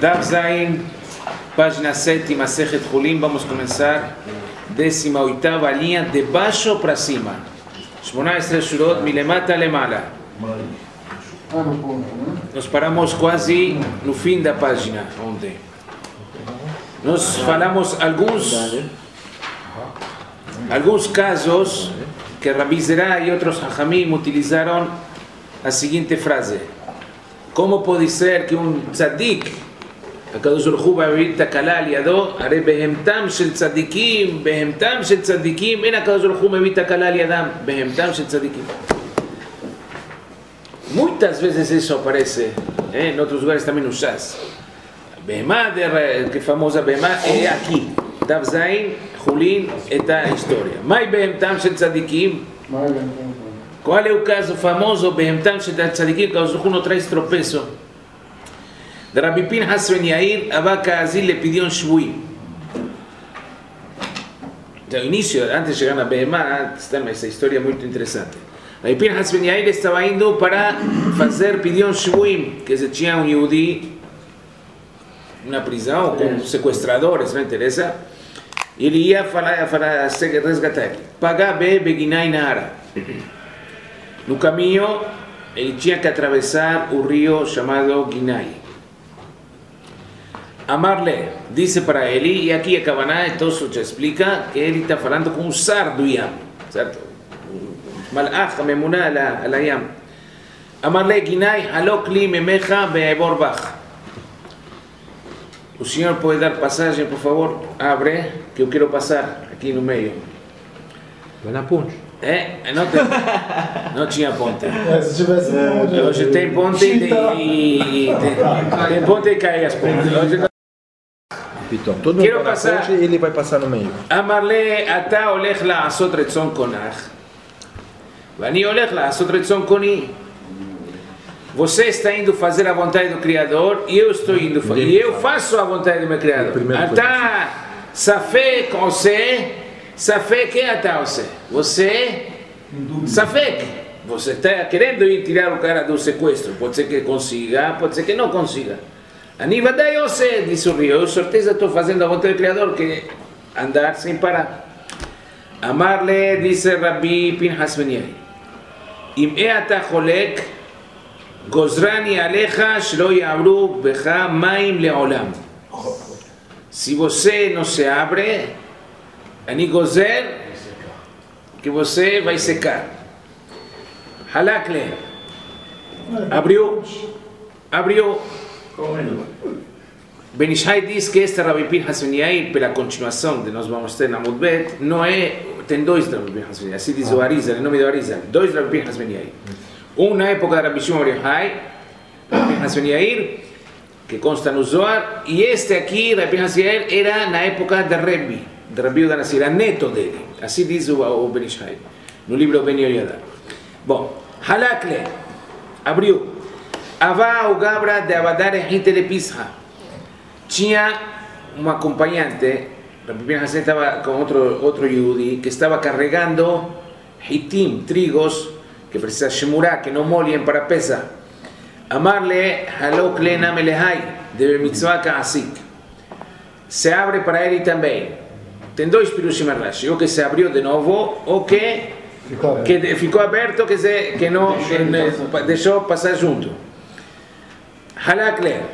Daf Zain, página 7, Masechet Hulin. Vamos a comenzar 18ª linha de baixo para cima. 18 shurot, milemata lemala. Nós paramos quase no fim da página ontem. Nós falamos alguns casos que Rabbi Zerah e outros Hachamim utilizaram a seguinte frase: como pode ser que tzadik, הקדוש ברוך הוא מביא תקלה על ידו? הרי בהמתם של צדיקים, אין הקדוש ברוך הוא מביא תקלה על ידם, בהמתם של צדיקים. Muitas vezes isso aparece, em outros lugares também no Shas. Behemá, que famosa Behemá, é aqui. Daf Zain, Hulin, esta história. Mai בהמתם של צדיקים. Qual é o caso famoso בהמתם של צדיקים? Que o não traz tropeço. De Rabbi Pinhas ben Yair, Abba Kazil le pidió un shvuim. Al inicio, antes de llegar a Behemá, está esta historia muy interesante. Rabbi Pinhas ben Yair estaba indo para pidió un shvuim, que se tinha un yehudi, una prisão com sequestradores, não interessa. E ele ia resgatar. Pagar beginai nahara. No caminho, ele tinha que atravessar o rio chamado Ginai. Amarle dice para ele, e aqui a Kavaná, então já explica que ele está falando com um sar do Yam, certo? Malach, a memuná ala Yam. Amarle Ginai, halok li memecha be'ebor bach. O senhor pode dar passagem, por favor? Abre, que eu quero passar aqui no meio. Vai na ponte. Não tinha ponte. Se tivesse ponte. Hoje tem ponte tem ponte e cai as pontes. Então, todo mundo vai na ponte e ele vai passar no meio. Amarle, אתה הולך לעשות רצון קונך, ואני הולך לעשות רצון קוני. Você está indo fazer a vontade do Criador e eu estou indo fazer. E eu faço a vontade do meu Criador. אתה ספק עושה, ספק אתה עושה. Você, ספק. Você está querendo ir tirar o cara do sequestro. Pode ser que consiga, pode ser que não consiga. Ani vadai ose, disse o rio, eu certeza estou fazendo a vontade do Criador, que andar sem parar. Amarle, disse Rabbi Pinhas ben Yair, im eata cholek, gozrani alecha, shlo ya'avru becha maim le'olam. Se você não se abre, ani gozer, que você vai secar. Halakle, abriu. Ben Ishai diz que este Rabbi Pinhas ben Yair, pela continuação de nós vamos ter na Mudbet, não é, tem dois Rabbi Pinhas ben Yair, assim diz o Arizal, em nome do Arizal, dois Rabbi Pinhas ben Yair. Um na época de Rabbi Shimon bar Yochai, Rabbi Pinhas ben Yair, que consta no Zohar, e este aqui, Rabbi Pinhas ben Yair, era na época de Rabbi Yehuda Nassi, era neto dele, assim diz o Ben Ishai, no livro Ben Yoyada. Bom, Halakle, abriu. Avá o Gabra de Abadar Ehite de Pisha. Tinha um acompanhante, Rabbi Pinhas estava com outro Yehudi, que estava carregando hitim, trigos, que precisa shemurá, que não molhem para pesa. Amarle halok lena melehai, de mitzvah ka'asik. Se abre para ele também. Tem dois pirushim Rashi, ou que se abriu de novo, ou que ficou aberto, que não deixou passar junto. Halakle,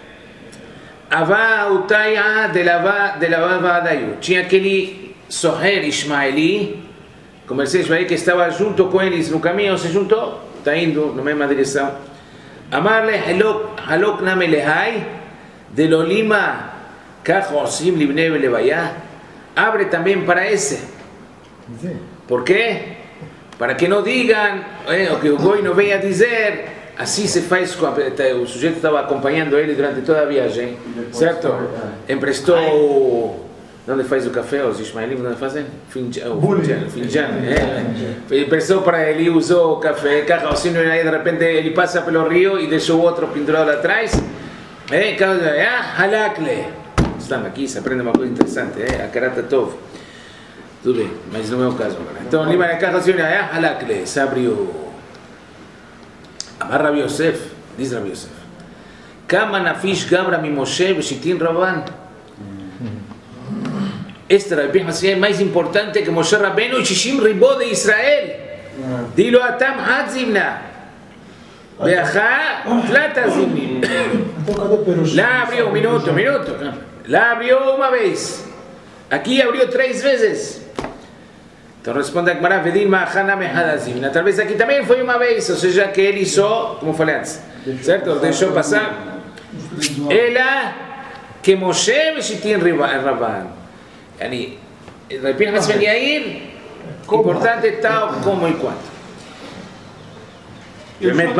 Avá Utaya de Lavá Vadayu. Tinha aquele Soher Ismaeli, comerciante ismaeli, que estava junto com eles no caminho, se juntou, está indo na mesma direção. Amarle Halok Namelehai, de Lolima, Kach Osim Libnei Levaya. Abre também para esse. ¿Por quê? Para que não digam, o que o Goi não venha dizer. Assim se faz, o sujeito estava acompanhando ele durante toda a viagem, certo? Emprestou, onde faz o café, os ismaelim, onde fazem? Finjan. Emprestou para ele, usou o café, de repente ele passa pelo rio e deixou o outro pendurado atrás. Halakle. Estamos aqui, se aprende uma coisa interessante, a karata tov. Tudo bem, mas não é o caso agora. Então, Lima na casa, se abriu. Amar Rabbi Yosef, diz Rabbi Yosef, Kama nafish gabra mi Moshe v'shitin Rabban. Este Rabbi Hassan es más importante que Moshe Rabbeinu y Shishim Ribó de Israel. Dilo atam hadzimna. Beajá tlata zimnim. La abrió, un minuto. La abrió una vez. Aquí abrió 3 veces. Entonces responde a Gemara, Vedin ma'achana mehadazimna. Tal vez aquí también fue una vez, o sea que él hizo, como falei antes, ¿cierto? Dejó pasar. Ela que Moshe v'shitin Rabban. Yani, Rabbi Hassan Yair, importante tal como y cuánto. באמת,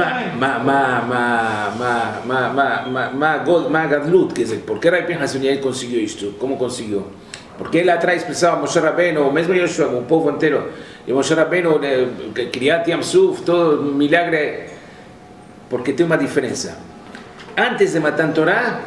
מה גדלות כזה? ¿Por qué Rabbi Hassan Yair consiguió esto? ¿Cómo consiguió? Porque él atrás expresaba a Moshe Rabbeinu, mesmo Yoshua, un povo entero, y Moshe Rabbeinu, Kriyat Yam Suf, todo un milagre, porque tiene una diferencia. Antes de Matan Torah,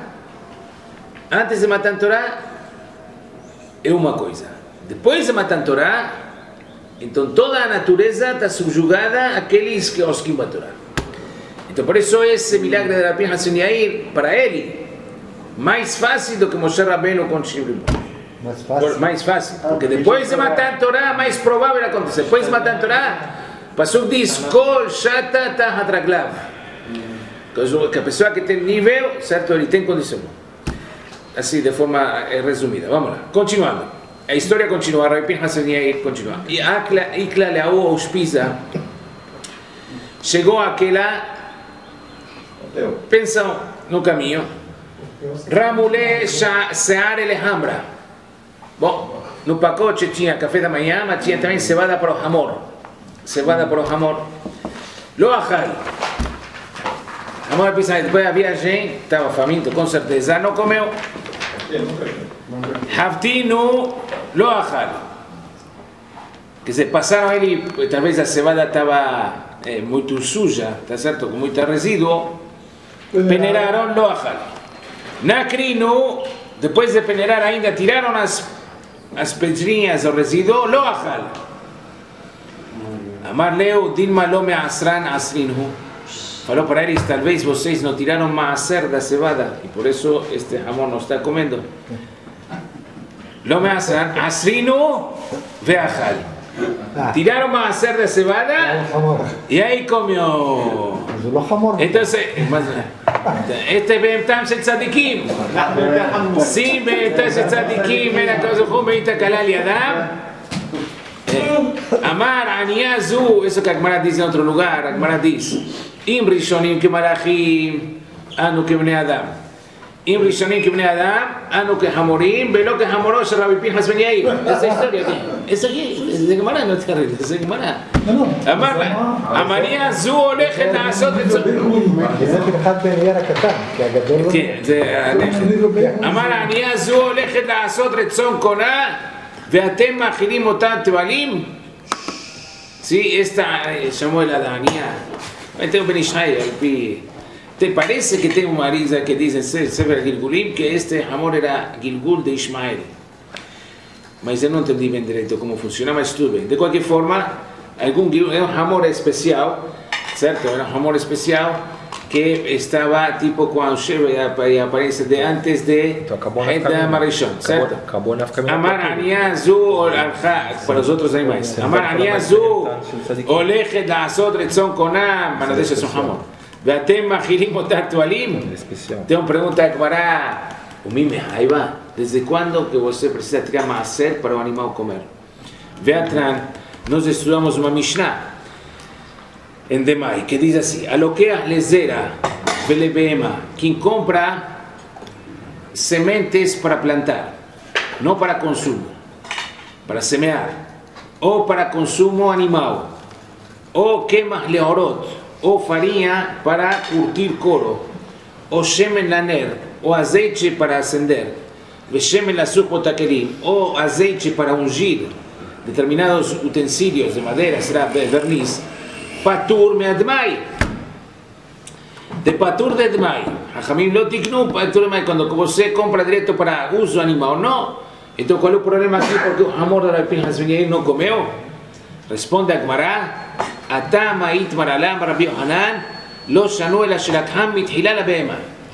é uma coisa. Depois de Matan Torah, então toda a natureza está subjugada àqueles que osquim a Torah. Então por isso esse milagre de Rabbi Hassan Yair, para ele, mais fácil do que Moshe Rabbeinu com Shimon. Mais fácil, porque depois de Matan Torah, mais provável acontecer. Depois de Matan Torah, Pasuk diz, Kol Shata Tahat Raglav. Que a pessoa que tem nível, certo, ele tem condição. Assim, de forma resumida. Vamos lá, continuando. A história continua, Rabbi Hassan Yair continua. E Ikla Leau auspiza. Chegou aquela, pensam no caminho, Ramulé Sear Elehambra. Bom, no pacote tinha café da manhã, mas tinha também cevada para o Hamor. Lo achal. Hamor pensa, depois da viagem, estava faminto, com certeza, não comeu. Haftinu lo achal. Que se passaram ele, talvez a cevada estava muito suja, tá certo? Com muito resíduo. Peneiraram lo achal. Nakrinu, depois de peneirar ainda, tiraram as pedrinhas do resíduo, lo achal. Amar Leo, Dilma lo me asran asrinhu. Falou para eles, talvez vocês não tiraram maaser da cevada, e por isso este amor não está comendo. Lo me asran asrinu veachal. Tiraram maaser da cevada, e aí comeu. Entonces, este beimtam של צדיקים. שים beimtam של צדיקים, בין הקדוש ברוך הוא בעית הקלה לידם. Amar Aniazu, eso que Agmara dice en otro lugar, Agmara dice, Im Rishonim que Malachim, Anu que Bnei Adam. Im Rishonim que Bnei Adam, Anu que Hamorim, Velo que Hamoros, Rabbi Pinhas Ben Yair. Esa historia aquí. Es aquí, es de Agmara, no es terrible, es de Agmara. Amar Aniazu, Olechet Asot, Amar Aniazu, Olechet Asot, Retzon Kona. ואתם מאכילים אותם תבלים? Sí, esta llamó la Danía. Tengo Ben Ishai, ¿te parece que tengo una risa que dice Sefer Gilgulim que este amor era Gilgul de Ismael? Mas eu não entendi bem direito como funciona, mas tudo bem. De qualquer forma, era un amor especial, certo? Era un amor especial que estaba tipo cuando aparece de antes de Edam Arishon, ¿cierto? Amar Aniazu para los otros animales. Amar Aniazu Olechet La'asot Retzon Konam, para eso es un amor. Veatem Machilim Otar Tualim. Tengo una pregunta de Gemara. Umime Haiba, ¿desde cuándo que você precisa tirar maaser para o animal comer? Veatran, nós estudamos uma Mishnah en Demai, que dice así, aloqueas lezera, velebema, quien compra sementes para plantar, no para consumo, para semear, o para consumo animal, o quemas leorot, o farinha para curtir coro, o shemen laner, o azeite para acender, veshemen la takelim, o azeite para ungir determinados utensilios de madera, será verniz, Patur me admai. De patur de admai. Hajamim lo tiknu patur admai. Cuando você compra direto para uso animal, no. Então qual é o problema aqui? Porque o amor da Rabbi Pinhas Ben Yair não comeu? Responde a Gemara. Atama itmar alam Rabbi Yohanan lo shanu ela shelakham mithila la beema.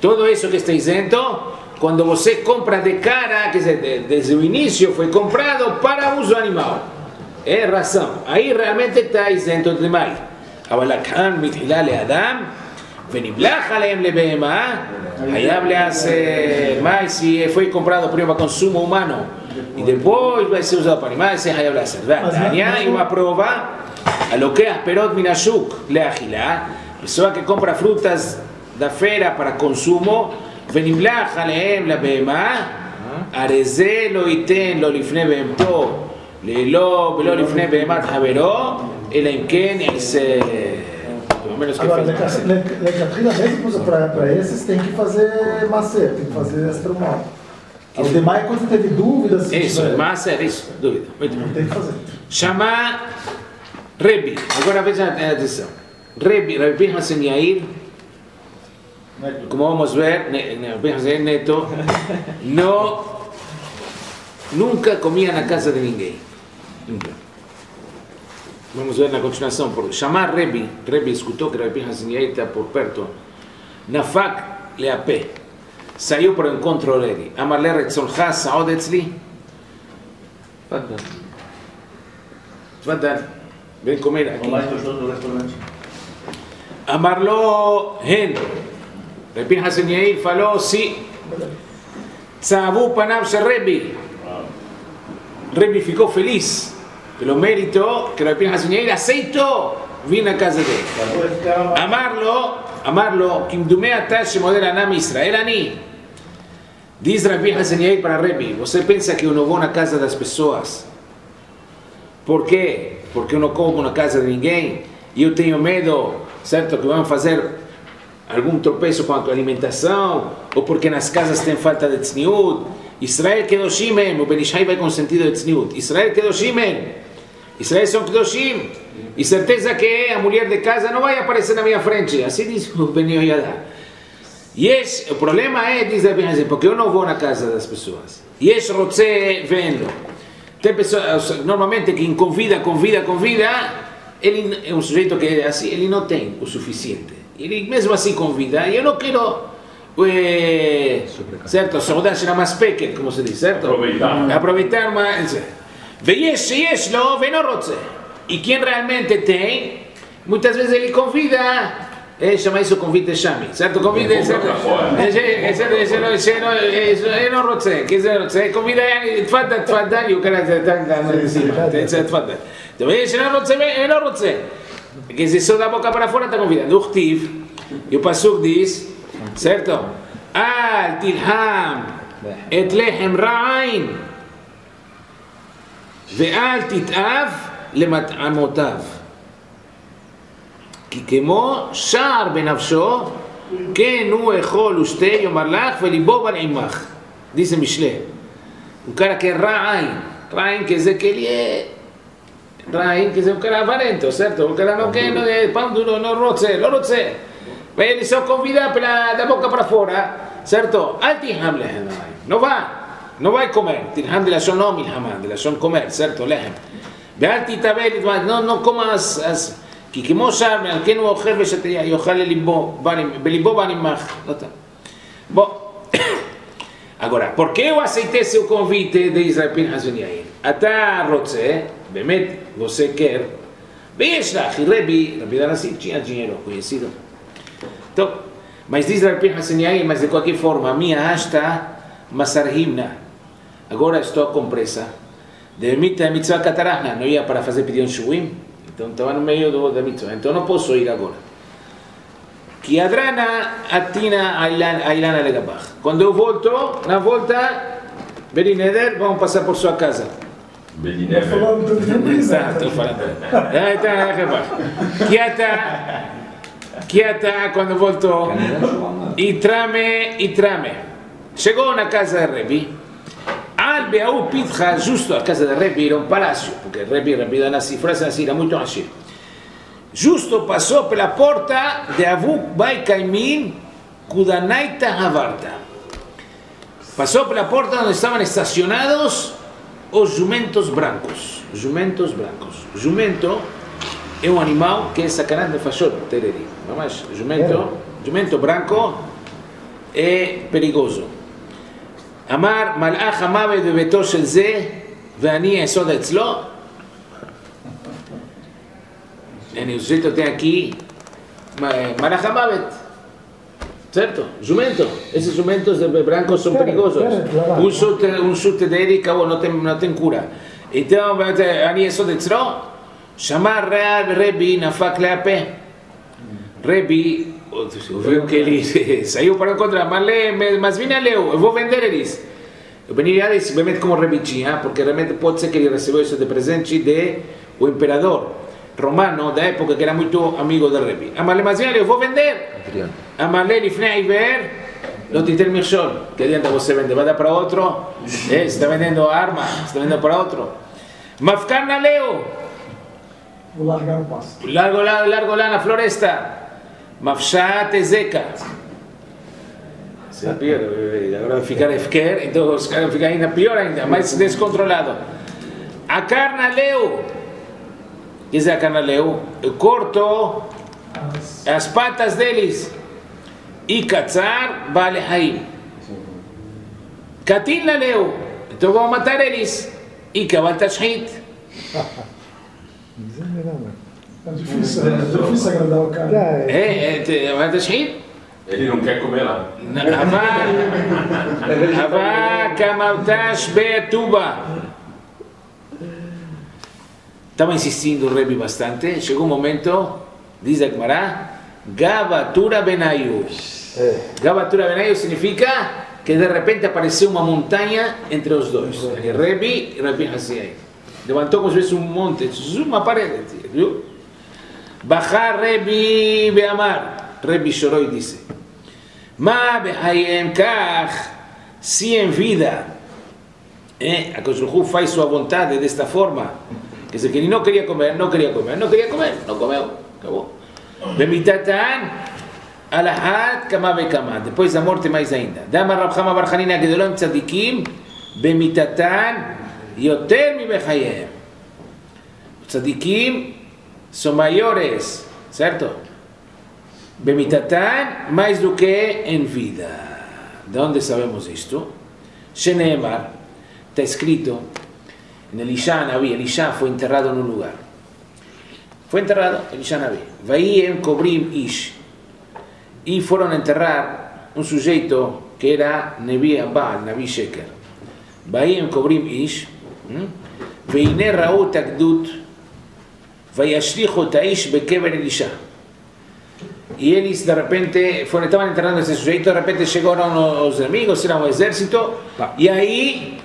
todo isso que está isento, quando você compra de cara, quer dizer, desde o início foi comprado para uso animal. É ração. Aí realmente está isento demais. אבל כאן מתחילה לאדם ונבלח עליהם לבהמה, חייב להיעשר, mas se foi comprado primeiro para consumo humano e depois vai ser usado para animais, se חייב להיעשר. והתניא היא uma prova, הלוקח פירות מן השוק לאכילה, pessoa que compra frutas da feira para consumo, ונבלח עליהם לבהמה, הרי זה לא ייתן לו לפני בהמתו, ולא לפני בהמת חברו, אלא אם כן יעשה. Agora, lecatrilha mesmo para esses tem que fazer macer, tem que fazer extramal. Os demais, quando você teve dúvidas... Isso, macer, isso, dúvida. Muito bem. Tem que fazer. Chamar Rebi. Agora veja a atenção. Rebi Hassan Yair, como vamos ver, Rebi Hassan Neto, nunca comia na casa de ninguém. Nunca. Vamos ver na continuação. Chamar Rebi escutou que Rebi Hassan Yair está por perto. Nafak leapé. Saiu para o encontro dele. Amar le retzoncha saod etzli. Tfadal. Tfadal. Vem comer aqui. Amar lo hen. Rebi Hassan Yair falou sim. Tzavu panav shel Rebi. Rebi ficou feliz pelo mérito que Rebi Hassan Yair aceitou vir na casa dele. Amarlo, Kimdume Atash Model Anam Israel Ani. Diz Rebi Hassan Yair para Rebi: você pensa que eu não vou na casa das pessoas? Por quê? Porque eu não como na casa de ninguém e eu tenho medo, certo, que vão fazer algum tropeço com a alimentação, ou porque nas casas tem falta de tzniut. Israel Kedoshim, o Ben Ishai vai com sentido de tzniut. Israel Kedoshim, Israel são Kedoshim, e certeza que a mulher de casa não vai aparecer na minha frente. Assim diz o Ben Yoyada. E o problema é, diz Ben Ishai, porque eu não vou na casa das pessoas. E esse rotze vendo. Tem pessoas, normalmente, quem convida, ele é um sujeito que assim, ele não tem o suficiente. Ele mesmo assim convida, e eu não quero... certo? הסעודה של המספקת, כמו שזה, certo? aproveitar mais. ויש לו ואינו רוצה. E quem realmente tem, muitas vezes ele convida, chama isso convite chame, certo? Convida, certo? ele não רוצה, que זה רוצה, convida, תפדל, e o cara está em cima, תפדל. então יש לא רוצה ואינו רוצה. que se só da boca para fora está convidando. Uchtiv, e o Pasuk diz, certo? Al tilham et lehem ra'ain ve'al tit'av lemat'amotav כי כמו שער בנפשו כן הוא אכול ושתה יאמר לך וליבו בא לעמך. dice Mishle, un cara que ra'ain que זה כלי Rain, che sei un cara avarento, certo? Un cara che non è panduro, non rozze, lo rozze. Beh, li sono convidati da bocca para fora, certo? Alti hamle, non va a comer. Tilham de la son no milhaman, de la son comer, certo? Lehem. Beh, alti tabeli, non comas, כי כמו שם, על כן הוא אוכל ושתיה, יאכל בליבו בנמח. Bom, agora, por que eu aceitei seu convite de Israel Hassan Yair? אתה רוצה, באמת, você quer, ויש לך, Rebi Danassi tinha dinheiro, conhecido. Então, mas diz Rabbi Hassan Yair, mas de qualquer forma, a minha asta masarhimna. Agora estou com pressa. De mitzvah katarahna, não ia para fazer pedido shuim, então estava no meio da mitzvah, então não posso ir agora. Que adrana atina ailana legabach. Quando eu volto, na volta, Berineder, vamos passar por sua casa. Exato, falando. Quieta, quando voltou, e trame. Chegou na casa de Rebi. Al Beau Pitcha, justo a casa de Rebi, era um palácio, porque Rebi Danassi, era muito antigo. Justo passou pela porta de Avuk Bai Kaimin Kudanaita Havarta. Passou pela porta onde estavam estacionados os jumentos brancos. Jumento é um animal que é sacanagem de fachot, tereri. Mas jumento branco perigoso. Amar malach hamavet bebeto shel ze ve'ani esod etzlo. El sujeto tem aqui malach hamavet, certo? Jumento. Esses jumentos brancos são perigosos. Um chute dele acabou, não tem cura. Então, ani esod etzlo. Chamar Rebi nafak leape. Rebi ouviu que ele saiu para encontrar, mas vinha Leu, eu vou vender eles. Eu veniria simplesmente como Rebi tinha, porque realmente pode ser que ele recebeu isso de presente do imperador romano da época, que era muito amigo de Rebi. Mas vinha Leu, eu vou vender. Amarle lifnei ver, não te ter mirchol, que adianta você vender, vai dar para outro, você está vendendo arma, você está vendendo para outro. Mafkar na Leu. Vou largar o pasto. Largo lá na floresta. Mafshat Ezeka. Agora vai ficar efker, então os caras ficam ainda pior ainda, mais descontrolado. A carnaleu. O que é a carnaleu? Eu corto as patas deles. E katzar bale haim. Katin laleu. Então vamos matar eles. E kabal tashhit. É difícil agradar o cara. Kabal tashhit. Ele não quer comer lá. Ava kamaltash betuba. Estava insistindo o Rebi bastante. Chegou um momento, diz a Gemara, Gavatura Benayu. Gavatura Benayu significa que de repente apareceu uma montanha entre os dois. Rebi e Rebi Hassiai. Levantou como se fosse um monte, uma parede, viu? Bajar Rebi Beamar. Rebi chorou e disse: Ma behayem kach, se em vida a Koshruhu faz sua vontade desta forma, quer dizer que ele não queria comer, não comeu, acabou. Bemitatan alahat kama bekama, depois da morte mais ainda. Dama Rab Chama bar Chanina gedolam tzadikim bemitatan yoter mi behayem. Os tzadikim são maiores, certo? Bemitatan, mais do que em vida. De onde sabemos isto? Sheneemar, está escrito em Elisha Nabi. Elisha foi enterrado num lugar. Foi enterrado Elisha Nabi. Vaiem Kobrim Ish. E foram enterrar um sujeito que era Nebi Abal, Nabi Sheker. Vaiem Kobrim Ish. Veine Raú Takdut. Vayashlichu Taish Bekeber Elisha. E eles de repente estavam enterrando esse sujeito, de repente chegaram os inimigos, era um exército, e aí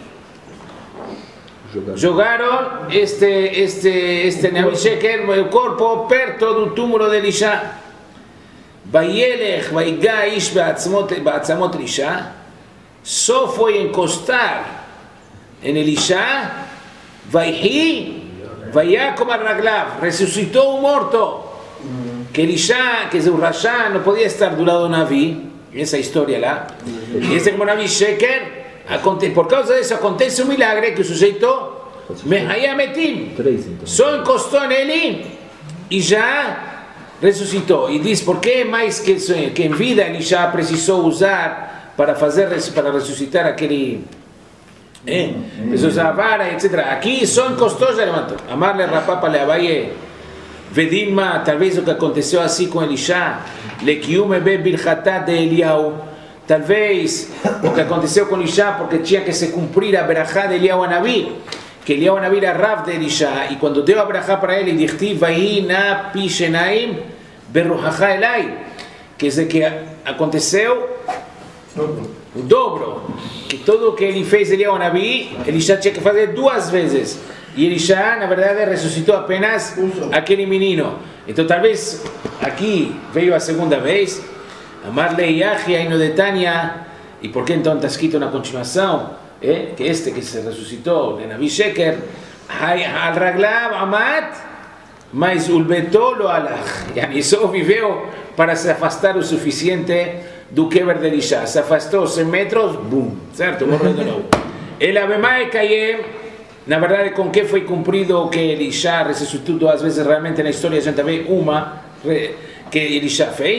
jogaram este Nabi Sheker, o corpo perto do túmulo de Elisha. Vayelech vaiga ish be'atzamot Elisha, só foi encostar em Elisha, vaihi vayakom ar-raglav, ressuscitou o morto. Que Elisha, que es un Rasha, no podía estar do lado de Navi, esa historia lá. Y ese como Navi Sheker, por causa de eso acontece un milagre que o sujeito Mehayametim só encostou nele e já ressuscitou. E diz, por que mais que em vida Elisha precisou usar para ressuscitar aquele pessoas a vara, etc. Aqui só encostou, já levantou. Amarle rapapa le abaye. Vedilma, talvez o que aconteceu assim com Elisha, Lekiume be birchatá de Eliyahu, talvez o que aconteceu com Elisha porque tinha que se cumprir a berachá de Eliyahu Anabi, que Eliyahu Anabi era Rav de Elisha, e quando deu a berachá para ele, dichti vai na pishenaim berruhachá elai, quer dizer que aconteceu o dobro, que tudo o que ele fez Eliyahu Anabi, Elisha tinha que fazer duas vezes. E Elisha, na verdade, ressuscitou apenas aquele menino. Então, talvez aqui veio a segunda vez. Amarle Yahi aí no de Tânia. E por que então está escrito na continuação que este que se ressuscitou, de Nabi Sheker, al-Raglav Amat, mas ulbetou lo alach. E só viveu para se afastar o suficiente do Keber de Elisha. Se afastou 100 metros, bum, certo? Morreu de novo. El Abemai Kayem. Na verdade, com que foi cumprido o que Elisha ressuscitou duas vezes realmente na história, a gente vê uma que Elisha fez.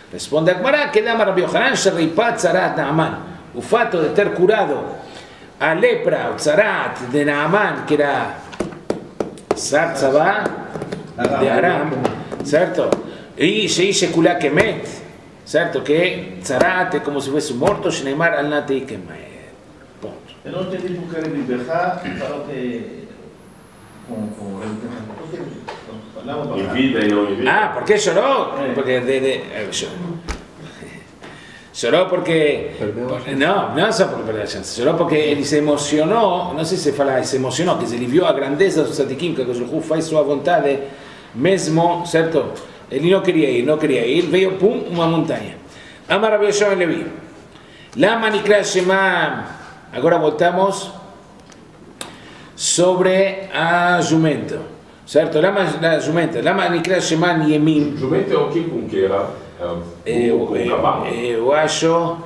Risponde a Gemara que Dama Rabbi Yohanan Sheripat Tzarat Naaman. O fato de ter curado a lepra, o Tzarat de Naaman, que era Sartzavá de Aram, certo? E Sheish Kula Kemet, certo? Que Tzarat é como se fosse morto, Shneimar al Natei Kemet. Ponto. Eu não entendi porque ele Berra falou que Em vida e não em vida. Ah, ¿por qué lloró? Porque lloró porque... No solo porque perdió la chance. Lloró porque él se emocionó, no sé si se emocionó, que se le vio a grandeza dos tzadikim, que Hu faz sua vontade, mesmo, certo? Ele não queria ir, veio, pum, uma montanha. Amar Rabbi Yoshua ben Levi. Lama nikra Shema, agora voltamos sobre a jumento, certo? Lama nikra Shema Yemim. Jumento é o que com que era? Eu acho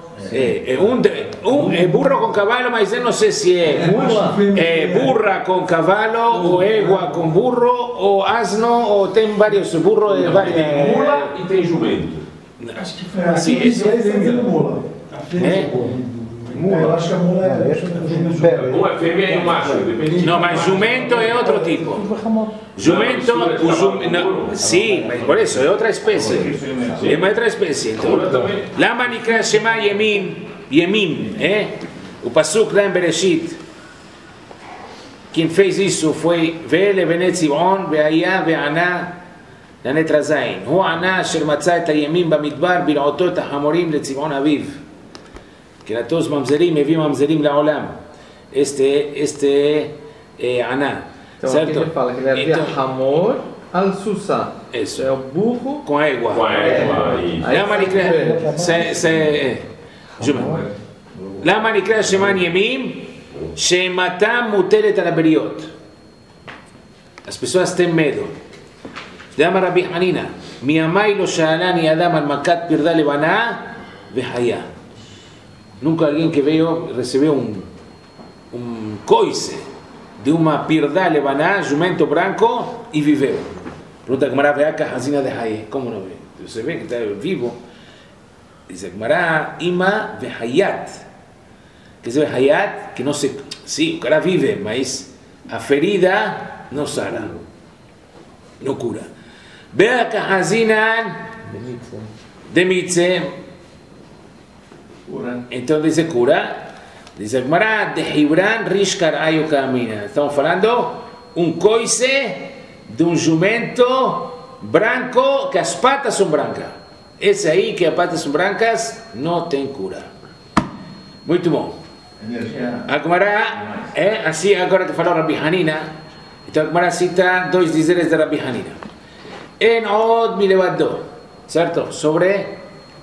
é burro com cavalo, mas eu não sei se é burra com cavalo, ou égua com burro, ou asno, ou tem vários burros. Tem mula e tem jumento. Acho que foi assim. Sim, mula. Eu acho que a mula é. Um é fêmea e um macho, depende. Não, mas jumento é outro tipo. Jumento, sim, mas por isso é outra espécie. É uma outra espécie. Então, Lama nikra Shema Yemim, o Pasuk lá em Bereshit. Quem fez isso foi Ve'ele Bnei Tzivon, Ve'aya Ve'ana, na letra Zayin. Hu Ana asher matzah et hayemim bamidbar bil'oto et hamorim letzivon aviv. Que era todos mamzerim, evim mamzerim laolam. Este Aná. Então certo? Aqui ele fala que ele havia Hamor al Susá. Isso. É o burro com égua. Com égua e... למה נקרא שמן ימים? שמתם מוטלת על הבריות. As pessoas têm medo. דאמר רבי חנינא, מימיי לא שאלני אדם על מכת פרדה לבנה וחיה. Nunca alguém que veio recebeu um coice de uma pirda levaná, jumento branco, e viveu. Pergunta Gemara, vê a cajazina de Haye. Como não vê? Você vê que está vivo. Diz Gemara, ima vehayat. Quer dizer, hayat, que não se... Sim, o cara vive, mas a ferida não sara. Não cura. Vê a cajazina de mitze. Então diz cura. Diz Gemara, de Hibran Rishkar Ayo Kamina. Estamos falando coice de jumento branco que as patas são brancas. Esse aí que as patas são brancas não tem cura. Muito bom. A Gemara é assim agora que falou Rabbi Hanina. Então a Gemara cita dois dizeres de Rabbi Hanina. En od milevado, certo? Sobre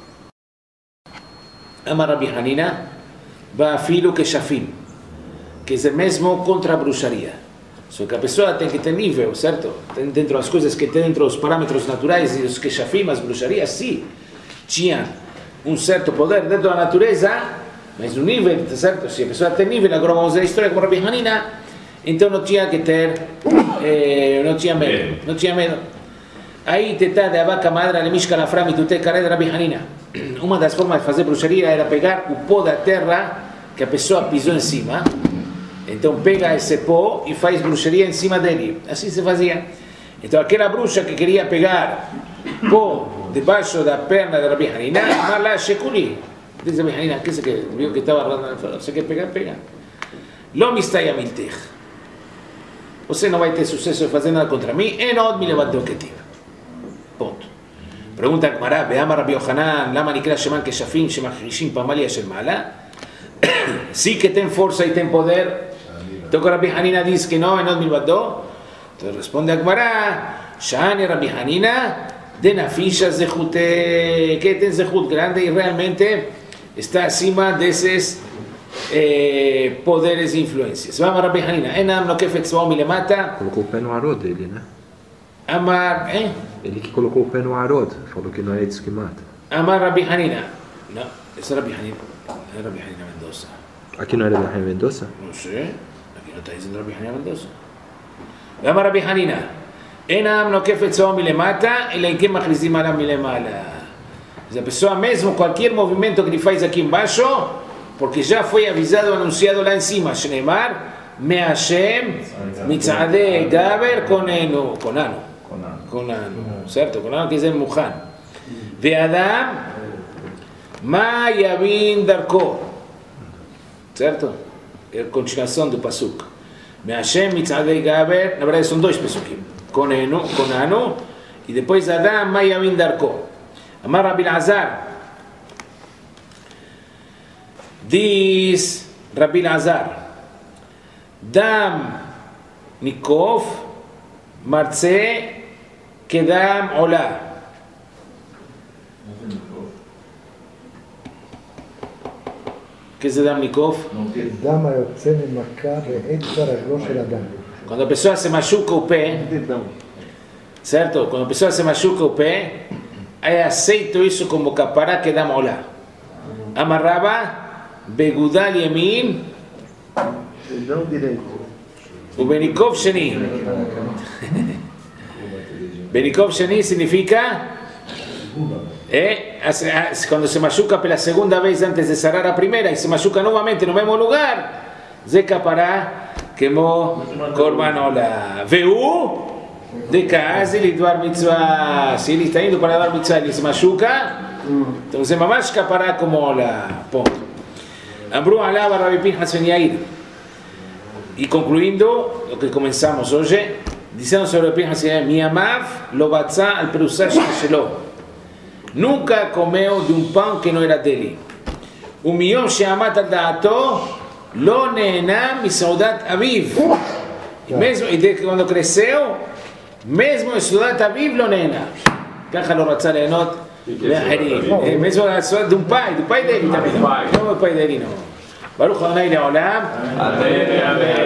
Amar Rabbi Hanina, va filo que shafim, que é mesmo contra a bruxaria. Só que a pessoa tem que ter nível, certo? Tem dentro das coisas que tem dentro dos parâmetros naturais e os que shafim, as bruxarias, sim, tinham certo poder dentro da natureza, mas no nível, certo? Se a pessoa tem nível, agora vamos ver a história com Rabbi Hanina, então não tinha que ter, não tinha medo. Aí teta de abaca madra le mishka la frami tute care de Rabbi Hanina. Uma das formas de fazer bruxaria era pegar o pó da terra que a pessoa pisou em cima. Então pega esse pó e faz bruxaria em cima dele. Assim se fazia. Então aquela bruxa que queria pegar pó debaixo da perna de Rabbi Hanina, mas lá shekuli. Diz Rabbi Hanina, que viu que estava falando, você quer pegar, pega. Lo mistaya miltech. Você não vai ter sucesso de fazer nada contra mim. Enod me levantou que tive. Ponto. Pregunta Gemara, veama Rabbi Yohanan, lama nikra sheman keshafim shemachishim pamalia shel mala. Sí que tem força e tem poder. Então Rabbi Hanina diz que não, enod milvado. Então responde a Gemara, shani Rabbi Hanina de nafisha zehute, que tem zehut grande e realmente está acima desses poderes e influências. Vamos Rabbi Hanina, enam no kefet tzvao milemata. Colocou o pé no arod dele, né? Amar, Ele que colocou o pé no arod, falou que não é isso que mata. Amar Rabbi Hanina. Não, esse é Rabbi Hanina. É Rabbi Hanina Mendoza. Aqui não era Rabbi Mendoza? Não sei. Aqui não está dizendo Rabbi Hanina Mendoza. Amar Rabbi Hanina. Enam no kefet tzvao milemata, אלא אם כן מכריזים עליו מלמעלה. A pessoa mesmo, qualquer movimento que ele faz aqui embaixo, porque já foi avisado, anunciado lá em cima, Shneimar, Me Hashem, Mitzadei Gaber, Konenu, certo? Konanu quer dizer Muhan. Ve'adam, Ma Yavin Darko, certo? É a continuação do Pasuk. Me Hashem, Mitzadei Gaber, na verdade são dois Pasukim, Konenu, e depois Adam, Ma Yavin Darko. Amar Rabbi Elazar, diz Rabbi Elazar, Dam Nikov, Marze, Kedam Olah. Que é Dam Nikov? Quando a pessoa se machuca o pé, certo? Quando a pessoa se machuca o pé, é aceito isso como capará que dá mola. Amarrava begudal yamin o benikov sheni. Benikov sheni significa quando se machuca pela segunda vez antes de sarar a primeira e se machuca novamente no mesmo lugar, ze capará como corbanola. Veu de casa ele doar mitzvah, se ele está indo para dar mitzvah ele se machuca, então você mamash capará como la ponto. Amru alava Rabbi Pinhas ben Yair. E concluindo o que começamos hoje, dizendo sobre Rabbi Pinhas ben Yair, Miamav lo batzá al perusar shelo, nunca comeu de pão que não era dele. O miom sheamat al da'ato lo neena misaudat aviv. E mesmo quando cresceu, mesmo estudar Aviv lo nena, ככה לא רצה ליהנות לאחרים, mesmo de um pai dele também, não do pai dele não. ברוך ה' לעולם,